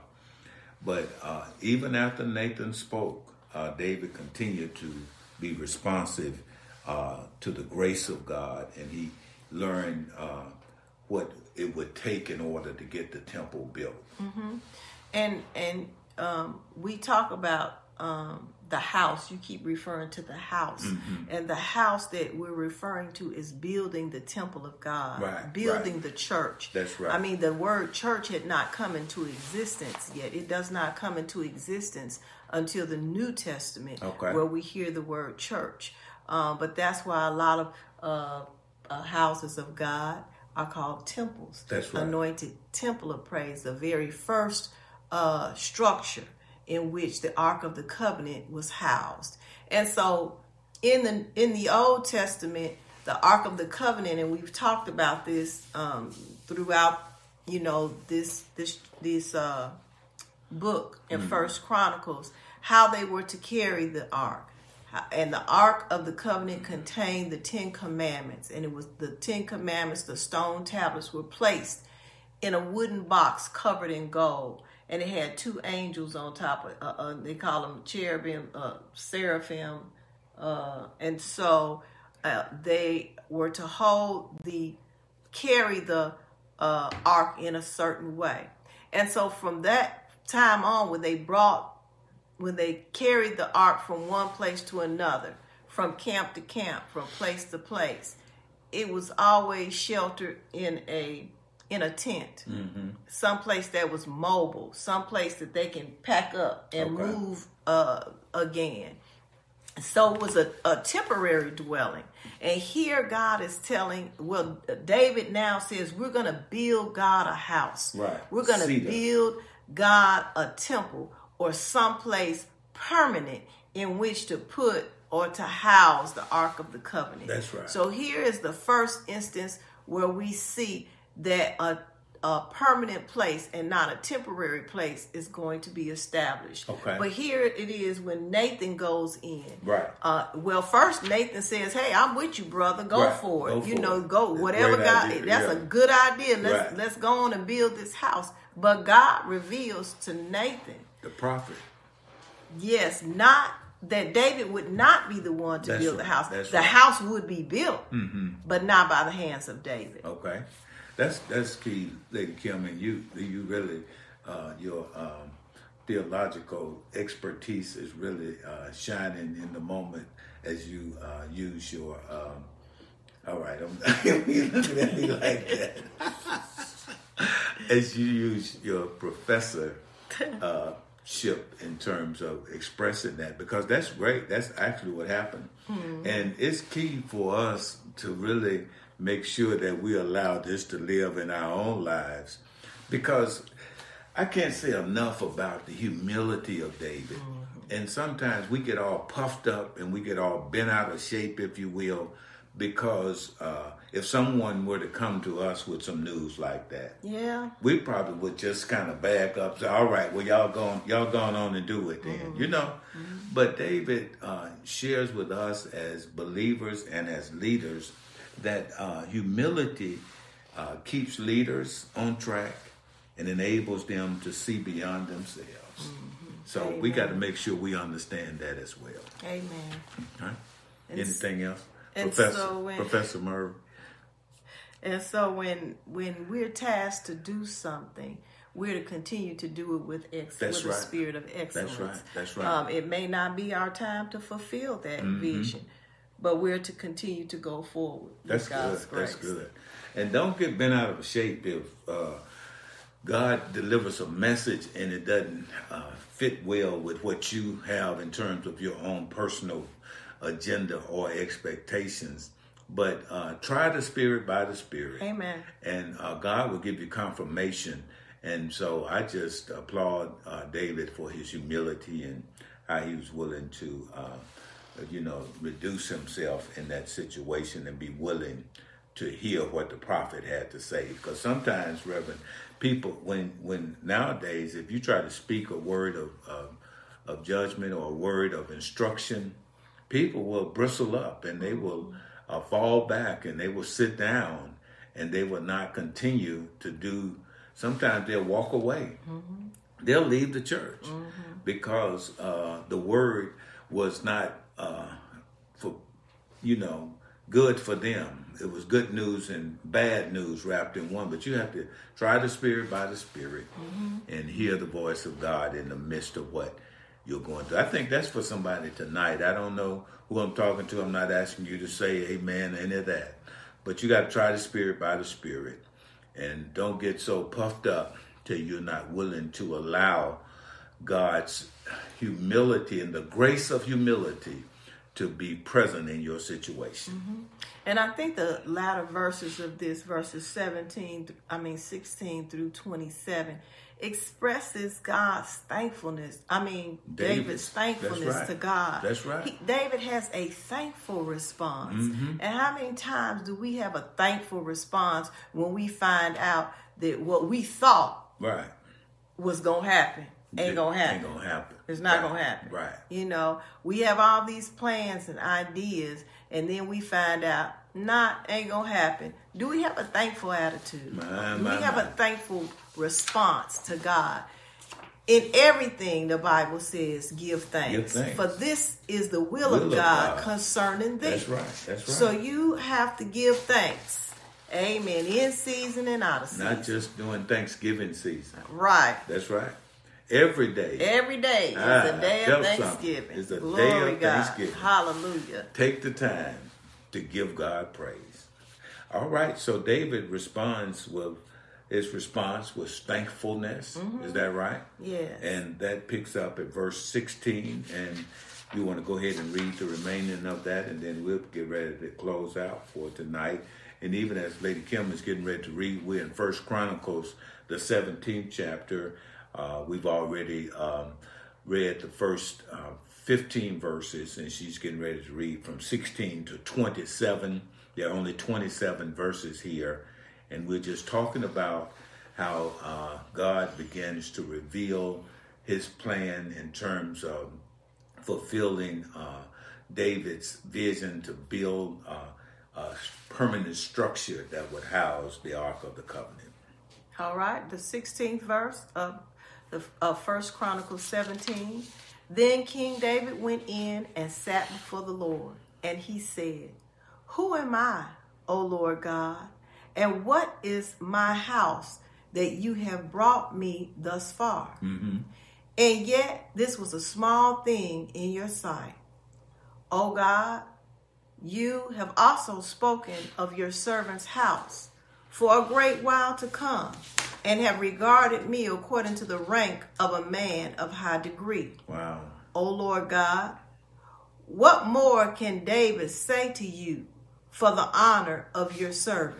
But uh, even after Nathan spoke, uh, David continued to be responsive uh, to the grace of God, and he learned uh, what it would take in order to get the temple built. Mm-hmm. And and um, we talk about um, the house. You keep referring to the house. Mm-hmm. And the house that we're referring to is building the temple of God. Right, building right. the church. That's right. I mean, the word church had not come into existence yet. It does not come into existence until the New Testament, okay. where we hear the word church. Um, but that's why a lot of uh, uh, houses of God are called temples. That's right. Anointed temple of praise, the very first uh, structure in which the Ark of the Covenant was housed. And so in the in the Old Testament, the Ark of the Covenant, and we've talked about this um, throughout, you know, this this this uh, book in mm-hmm. First Chronicles, how they were to carry the Ark. And the Ark of the Covenant contained the Ten Commandments, and it was the Ten Commandments. The stone tablets were placed in a wooden box covered in gold, and it had two angels on top of. Uh, uh, they call them cherubim, uh, seraphim, uh, and so uh, they were to hold the carry the uh, Ark in a certain way. And so from that time on, when they brought when they carried the Ark from one place to another, from camp to camp, from place to place, it was always sheltered in a in a tent, mm-hmm. someplace that was mobile, someplace that they can pack up and okay. move uh, again. So it was a, a temporary dwelling. And here God is telling, well, David now says, we're going to build God a house. Right. We're going to build God a temple, or someplace permanent in which to put or to house the Ark of the Covenant. That's right. So here is the first instance where we see that a, a permanent place and not a temporary place is going to be established. Okay. But here it is when Nathan goes in. Right. Uh, well, first Nathan says, "Hey, I'm with you, brother. Go right. for it. Go you for know, it. go whatever God. Idea. That's yeah. a good idea. Let's right. let's go on and build this house." But God reveals to Nathan, the prophet, yes, not that David would not be the one to That's build right. the house. That's the right. house would be built, mm-hmm. but not by the hands of David. Okay, that's that's key, Lady Kim, and you you really uh, your um, theological expertise is really uh, shining in the moment as you uh, use your. Um, all right, I'm you looking at me like that. As you use your professor. Uh, ship in terms of expressing that, because that's great. That's actually what happened. Mm-hmm. And it's key for us to really make sure that we allow this to live in our own lives, because I can't say enough about the humility of David. Mm-hmm. And sometimes we get all puffed up and we get all bent out of shape, if you will, because uh, if someone were to come to us with some news like that, yeah, we probably would just kind of back up, say, "All right, well, y'all going, y'all going on and do it then," mm-hmm. you know. Mm-hmm. But David uh, shares with us as believers and as leaders that uh, humility uh, keeps leaders on track and enables them to see beyond themselves. Mm-hmm. So Amen. We got to make sure we understand that as well. Amen. Huh? Anything else? And Professor, so when, Professor Murray. And so when when we're tasked to do something, we're to continue to do it with ex- with right. a spirit of excellence. That's right. That's right. Um, it may not be our time to fulfill that mm-hmm. vision, but we're to continue to go forward. That's with God's good. grace. That's good. And don't get bent out of shape if uh, God delivers a message and it doesn't uh, fit well with what you have in terms of your own personal agenda or expectations. But uh, try the Spirit by the Spirit. Amen. And uh, God will give you confirmation. And so I just applaud uh, David for his humility and how he was willing to uh, you know, reduce himself in that situation and be willing to hear what the prophet had to say. Because sometimes, Reverend, people, when when nowadays, if you try to speak a word of, of, of judgment or a word of instruction, people will bristle up and they will uh, fall back and they will sit down and they will not continue to do. Sometimes they'll walk away. Mm-hmm. They'll leave the church mm-hmm. because uh, the word was not uh, for, you know, good for them. It was good news and bad news wrapped in one. But you have to try the Spirit by the Spirit mm-hmm. and hear the voice of God in the midst of what you're going through. I think that's for somebody tonight. I don't know who I'm talking to. I'm not asking you to say amen or any of that. But you got to try the Spirit by the Spirit. And don't get so puffed up till you're not willing to allow God's humility and the grace of humility to be present in your situation. Mm-hmm. And I think the latter verses of this, verses seventeen, I mean sixteen through twenty-seven, expresses God's thankfulness. I mean, David's, David's thankfulness right. to God. That's right. He, David has a thankful response. Mm-hmm. And how many times do we have a thankful response when we find out that what we thought right. was going to happen ain't going to happen? Ain't going to happen. It's not right. going to happen. Right. You know, we have all these plans and ideas, and then we find out, nah, ain't going to happen. Do we have a thankful attitude? My, Do my, we have my. a thankful response to God? In everything, the Bible says, give thanks. Give thanks. For this is the will, will of, of God, God concerning thee. That's right. That's right. So you have to give thanks. Amen. In season and out of season. Not just during Thanksgiving season. Right. That's right. Every day. Every day is ah, a day of Thanksgiving. Something. It's a Glory day of God. Thanksgiving. Hallelujah. Take the time to give God praise. All right. So David responds with, his response was thankfulness. Mm-hmm. Is that right? Yes. And that picks up at verse sixteen. And you want to go ahead and read the remaining of that, and then we'll get ready to close out for tonight. And even as Lady Kim is getting ready to read, we're in First Chronicles, the seventeenth chapter. Uh, we've already um, read the first uh, fifteen verses, and she's getting ready to read from sixteen to twenty-seven. There are only twenty-seven verses here, and we're just talking about how uh, God begins to reveal his plan in terms of fulfilling uh, David's vision to build uh, a permanent structure that would house the Ark of the Covenant. All right, the sixteenth verse of the of First Chronicles seventeen. Then King David went in and sat before the Lord, and he said, "Who am I, O Lord God, and what is my house that you have brought me thus far? Mm-hmm. And yet this was a small thing in your sight. O God, you have also spoken of your servant's house for a great while to come, and have regarded me according to the rank of a man of high degree. Wow. O Lord God, what more can David say to you for the honor of your servant?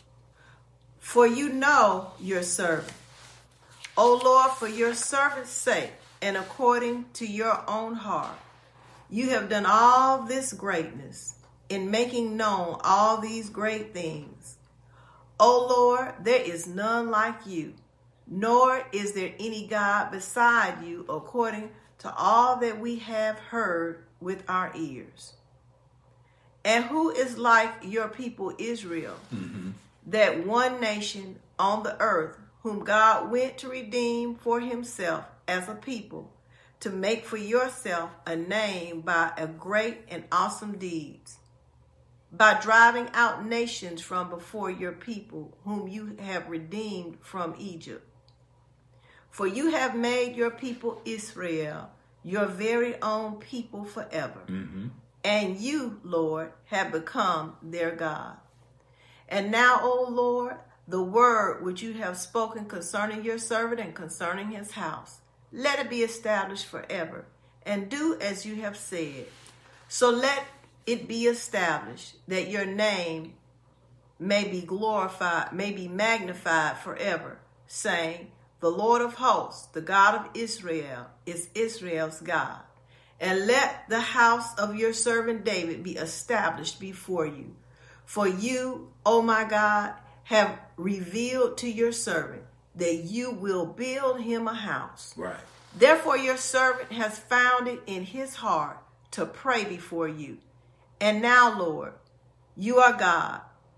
For you know your servant. O Lord, for your servant's sake, and according to your own heart, you have done all this greatness in making known all these great things. O Lord, there is none like you, nor is there any God beside you, according to all that we have heard with our ears. And who is like your people Israel, mm-hmm. that one nation on the earth, whom God went to redeem for himself as a people, to make for yourself a name by a great and awesome deeds, by driving out nations from before your people, whom you have redeemed from Egypt. For you have made your people Israel your very own people forever. Mm-hmm. And you, Lord, have become their God. And now, O Lord, the word which you have spoken concerning your servant and concerning his house, let it be established forever, and do as you have said. So let it be established that your name may be glorified, may be magnified forever, saying, the Lord of hosts, the God of Israel, is Israel's God. and let the house of your servant David be established before you. For you, O my God, have revealed to your servant that you will build him a house. Right. Therefore your servant has found it in his heart to pray before you. And now, Lord, you are God,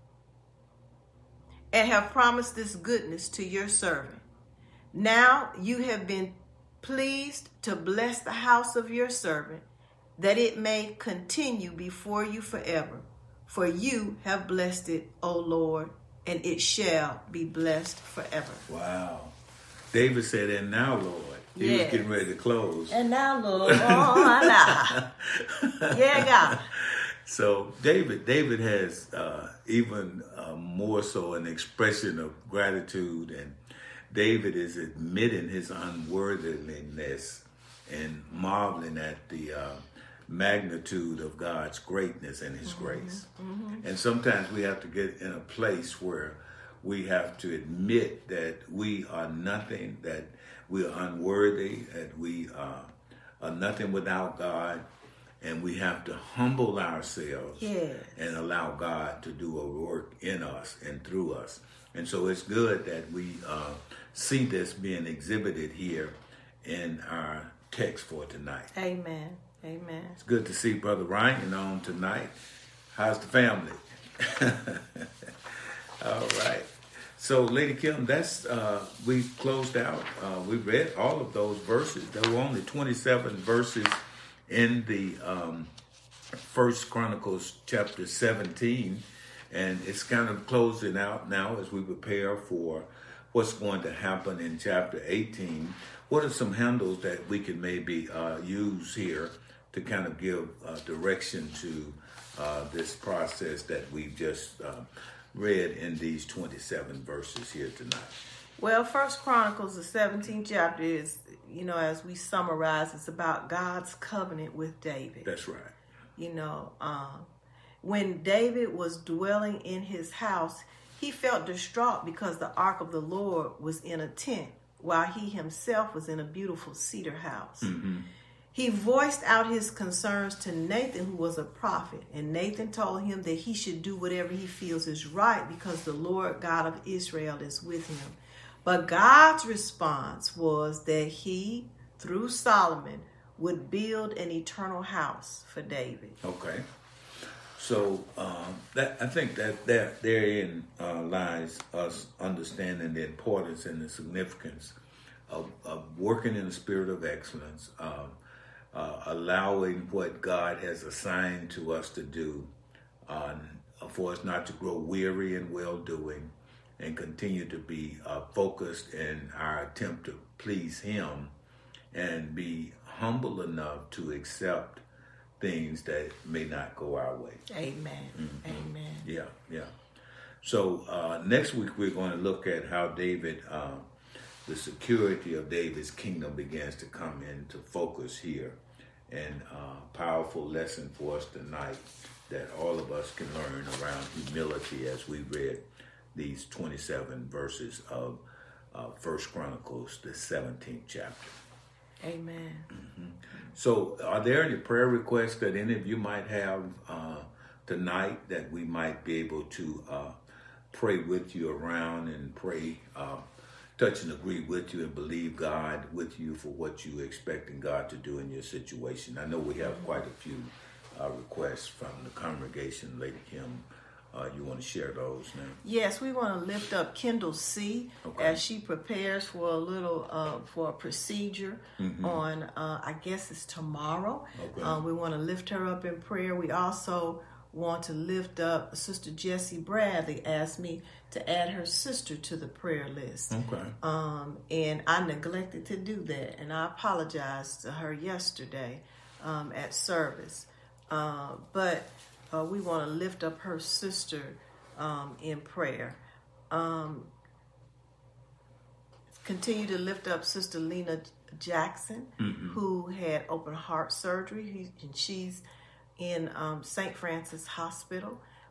and have promised this goodness to your servant. Now you have been pleased to bless the house of your servant, that it may continue before you forever. For you have blessed it, O Lord, and it shall be blessed forever. Wow. David said, and now, Lord. He yes. was getting ready to close. And now, Lord. Oh, yeah, God. So David, David has uh, even uh, more so an expression of gratitude, and David is admitting his unworthiness and marveling at the uh, magnitude of God's greatness and his mm-hmm. grace. Mm-hmm. And sometimes we have to get in a place where we have to admit that we are nothing, that we are unworthy, that we uh, are nothing without God. And we have to humble ourselves yes. and allow God to do a work in us and through us. And so it's good that we uh, see this being exhibited here in our text for tonight. Amen. Amen. It's good to see Brother Ryan on tonight. How's the family? All right. So, Lady Kim, that's uh, we closed out. Uh, we read all of those verses. There were only twenty-seven verses in the um, First Chronicles chapter seventeen, and it's kind of closing out now as we prepare for what's going to happen in chapter eighteen. What are some handles that we can maybe uh, use here to kind of give uh, direction to uh, this process that we've just uh, read in these twenty-seven verses here tonight? Well, First Chronicles, the seventeenth chapter is, you know, as we summarize, it's about God's covenant with David. That's right. You know, um, when David was dwelling in his house, he felt distraught because the ark of the Lord was in a tent while he himself was in a beautiful cedar house. Mm-hmm. He voiced out his concerns to Nathan, who was a prophet, and Nathan told him that he should do whatever he feels is right because the Lord God of Israel is with him. But God's response was that he, through Solomon, would build an eternal house for David. Okay. So um, that I think that there, therein uh, lies us understanding the importance and the significance of, of working in the spirit of excellence, uh, uh, allowing what God has assigned to us to do, uh, for us not to grow weary in well-doing, and continue to be uh, focused in our attempt to please Him, and be humble enough to accept things that may not go our way. Amen. Mm-hmm. Amen. Yeah, yeah. So uh, next week we're going to look at how David, uh, the security of David's kingdom begins to come into focus here. And uh, powerful lesson for us tonight that all of us can learn around humility as we read these twenty-seven verses of uh, First Chronicles, the seventeenth chapter. Amen. Mm-hmm. So are there any prayer requests that any of you might have uh, tonight that we might be able to uh, pray with you around and pray, uh, touch and agree with you and believe God with you for what you're expecting God to do in your situation? I know we have quite a few uh, requests from the congregation. Lady Kim, Uh, you want to share those now? Yes, we want to lift up Kendall C. Okay. As she prepares for a little uh, for a procedure mm-hmm. on, uh, I guess it's tomorrow. Okay. Uh, we want to lift her up in prayer. We also want to lift up Sister Jessie Bradley. Asked me to add her sister to the prayer list. Okay. Um, and I neglected to do that, and I apologized to her yesterday um, at service. Uh, but Uh, we want to lift up her sister um, in prayer. Um, continue to lift up Sister Lena Jackson, mm-hmm. who had open heart surgery, he, and she's in um, Saint Francis Hospital.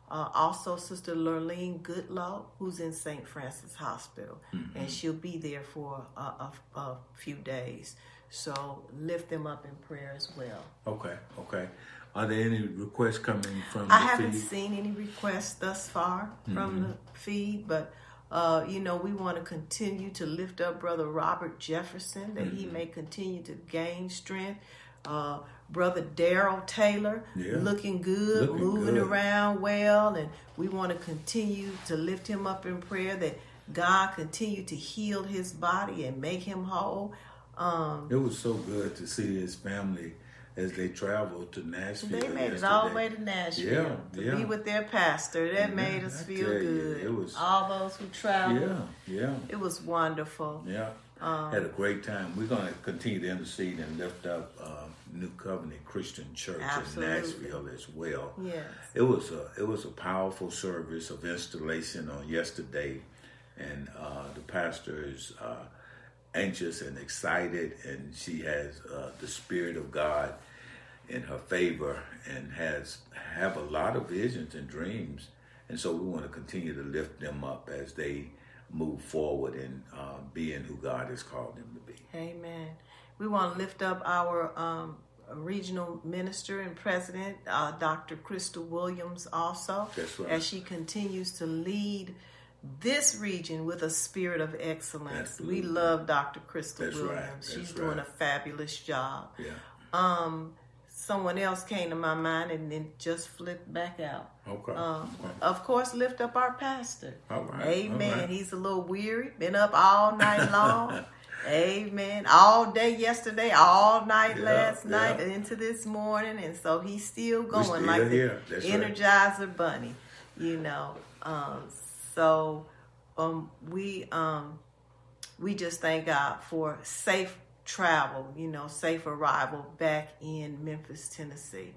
Uh, also, Sister Lurleen Goodlaw, who's in Saint Francis Hospital, mm-hmm. and she'll be there for a, a, a few days. So lift them up in prayer as well. Okay, okay. Are there any requests coming from I the haven't feed? seen any requests thus far from mm-hmm. the feed, but uh, you know, we want to continue to lift up Brother Robert Jefferson, that mm-hmm. he may continue to gain strength. Uh, Brother Daryl Taylor, yeah. looking good, looking moving good. around well, and we want to continue to lift him up in prayer that God continue to heal his body and make him whole. Um, it was so good to see his family as they traveled to Nashville. They made yesterday. it all the way to Nashville yeah, to yeah. be with their pastor. That yeah, made us I feel good. You, it was, all those who traveled. Yeah, yeah. It was wonderful. Yeah. Um, Had a great time. We're going to continue to intercede and lift up uh, New Covenant Christian Church absolutely. in Nashville as well. Yes. It was a it was a powerful service of installation on yesterday, and uh, the pastor is uh, anxious and excited, and she has uh, the Spirit of God in her favor and has have a lot of visions and dreams, and so we want to continue to lift them up as they move forward in uh, being who God has called them to be. Amen. We want to lift up our um, regional minister and president, uh, Doctor Crystal Williams, also, That's right. as she continues to lead this region with a spirit of excellence. Absolutely. We love Doctor Crystal That's Williams. Right. That's She's right. doing a fabulous job. Yeah. Um, someone else came to my mind and then just flipped back out. Okay. Um, okay. Of course, lift up our pastor. All right. Amen. All right. He's a little weary, been up all night long. Amen. All day yesterday, all night yeah, last yeah. night, and into this morning. And so he's still going still like here. the That's Energizer right. Bunny, you know. Um, so um, we um, we just thank God for safe travel, you know, safe arrival back in Memphis, Tennessee.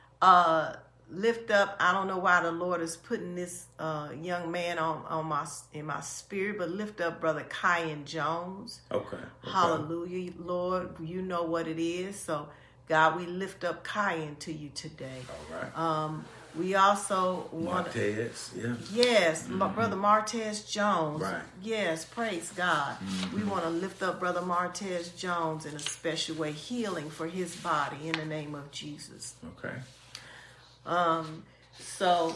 Uh, lift up, I don't know why the Lord is putting this uh, young man on, on my in my spirit, but lift up Brother Kyan Jones. Okay. okay. Hallelujah, Lord. You know what it is. So, God, we lift up Kyan to you today. All right. Um, we also want Martez, yeah. Yes, mm-hmm. Brother Martez Jones. Right. Yes, praise God. Mm-hmm. We want to lift up Brother Martez Jones in a special way, healing for his body in the name of Jesus. Okay. Um, so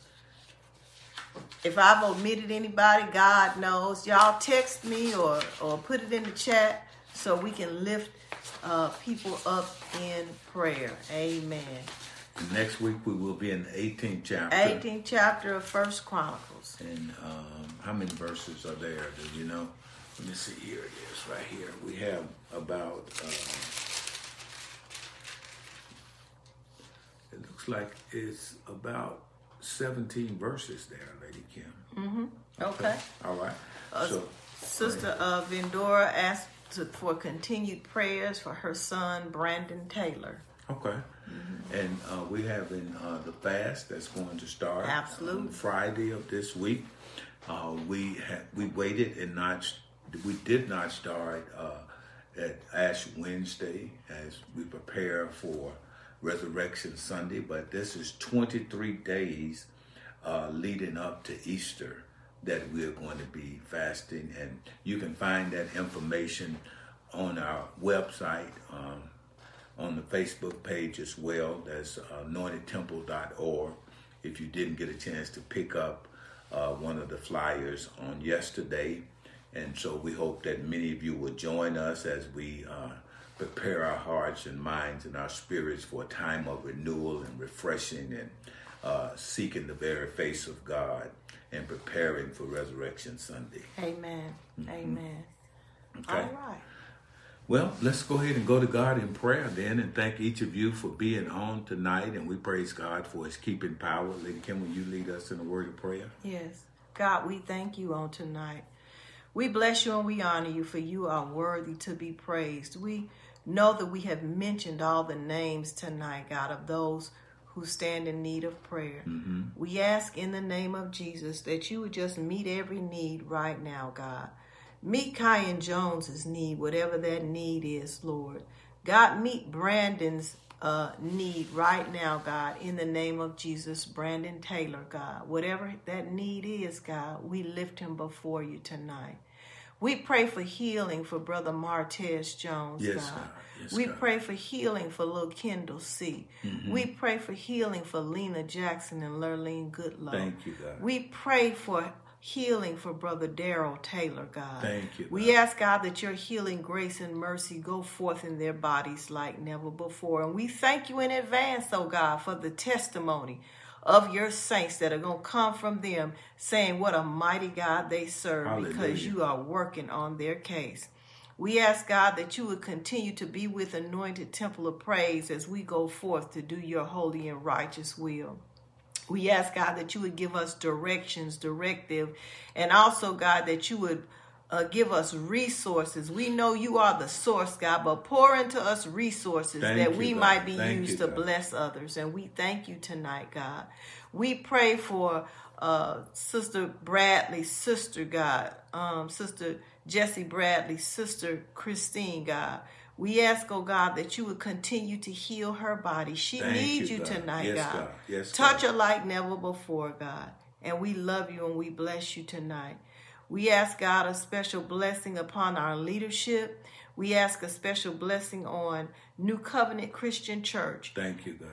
if I've omitted anybody, God knows. Y'all text me or, or put it in the chat so we can lift uh, people up in prayer. Amen. And next week we will be in the eighteenth chapter. eighteenth chapter of First Chronicles. And um, how many verses are there? Do you know? Let me see. Here it is, right here. We have about. Uh, it looks like it's about seventeen verses there, Lady Kim. Mm-hmm. Okay. okay. All right. Uh, so, Sister uh, Vendora asked to, for continued prayers for her son Brandon Taylor. Okay. Mm-hmm. And uh, we have in uh, the fast that's going to start Absolutely. on Friday of this week. Uh, we ha- we waited and not we did not start uh, at Ash Wednesday as we prepare for Resurrection Sunday, but this is twenty-three days uh, leading up to Easter that we're going to be fasting, and you can find that information on our website. Um, on the Facebook page as well. That's anointed temple dot org. If you didn't get a chance to pick up uh, one of the flyers on yesterday. And so we hope that many of you will join us as we uh, prepare our hearts and minds and our spirits for a time of renewal and refreshing and uh, seeking the very face of God and preparing for Resurrection Sunday. Amen. Mm-hmm. Amen. Okay. All right. Well, let's go ahead and go to God in prayer then and thank each of you for being on tonight. And we praise God for his keeping power. Lady Kim, will you lead us in a word of prayer? Yes. God, we thank you on tonight. We bless you and we honor you, for you are worthy to be praised. We know that we have mentioned all the names tonight, God, of those who stand in need of prayer. Mm-hmm. We ask in the name of Jesus that you would just meet every need right now, God. Meet Kyan Jones's need, whatever that need is, Lord. God, meet Brandon's uh, need right now, God, in the name of Jesus. Brandon Taylor, God, whatever that need is, God, we lift him before you tonight. We pray for healing for Brother Martez Jones, yes, God. God. Yes, we God. pray for healing for little Kendall C. Mm-hmm. We pray for healing for Lena Jackson and Lurleen Goodlow. Thank you, God. We pray for healing for Brother Daryl Taylor, God. Thank you, God. We ask, God, that your healing grace and mercy go forth in their bodies like never before. And we thank you in advance, oh God, for the testimony of your saints that are going to come from them saying what a mighty God they serve. Hallelujah. Because you are working on their case. We ask, God, that you would continue to be with Anointed Temple of Praise as we go forth to do your holy and righteous will. We ask, God, that you would give us directions, directive, and also, God, that you would uh, give us resources. We know you are the source, God, but pour into us resources thank that you, we God. might be thank used you, to God. bless others. And we thank you tonight, God. We pray for uh, Sister Bradley's sister, God, um, Sister Jessie Bradley's sister, Christine, God. We ask, oh God, that you would continue to heal her body. She Thank needs you, you tonight, yes, God. God. Yes, Touch God. her like never before, God. And we love you and we bless you tonight. We ask, God, a special blessing upon our leadership. We ask a special blessing on New Covenant Christian Church. Thank you, God.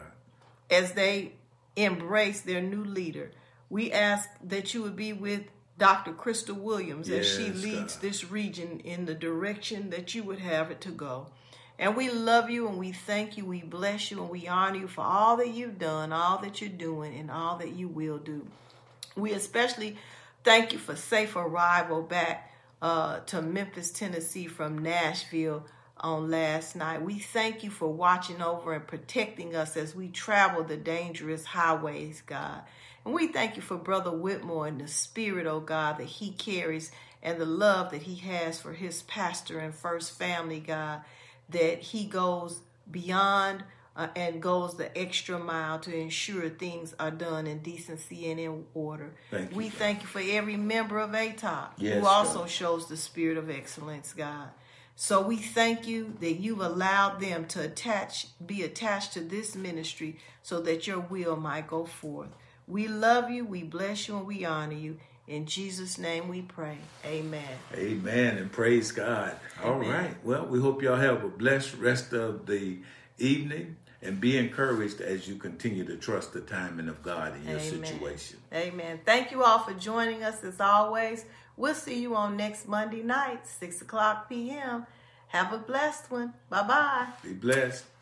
As they embrace their new leader. We ask that you would be with Doctor Crystal Williams yes, as she leads God. this region in the direction that you would have it to go. And we love you and we thank you, we bless you and we honor you for all that you've done, all that you're doing, and all that you will do. We especially thank you for safe arrival back uh, to Memphis, Tennessee from Nashville on last night. We thank you for watching over and protecting us as we travel the dangerous highways, God. And we thank you for Brother Whitmore and the spirit, oh God, that he carries and the love that he has for his pastor and first family, God, that he goes beyond uh, and goes the extra mile to ensure things are done in decency and in order. Thank you, we God. thank you for every member of A T O P yes, who also God. shows the spirit of excellence, God. So we thank you that you've allowed them to attach, be attached to this ministry so that your will might go forth. We love you, we bless you, and we honor you. In Jesus' name we pray. Amen. Amen, and praise God. All Amen. right. Well, we hope y'all have a blessed rest of the evening and be encouraged as you continue to trust the timing of God in your Amen. situation. Amen. Thank you all for joining us as always. We'll see you on next Monday night, six o'clock p.m. Have a blessed one. Bye-bye. Be blessed.